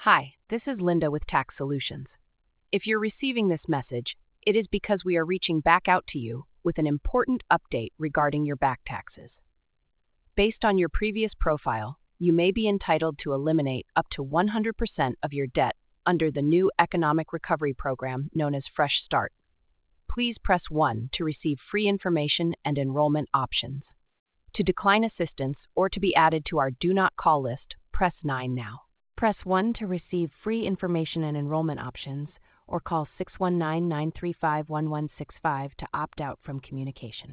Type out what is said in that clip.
Hi, this is Linda with Tax Solutions. If you're receiving this message, it is because we are reaching back out to you with an important update regarding your back taxes. Based on your previous profile, you may be entitled to eliminate up to 100% of your debt under the new economic recovery program known as Fresh Start. Please press 1 to receive free information and enrollment options. To decline assistance or to be added to our Do Not Call list, press 9 now. Press 1 to receive free information and enrollment options, or call 619-935-1165 to opt out from communication.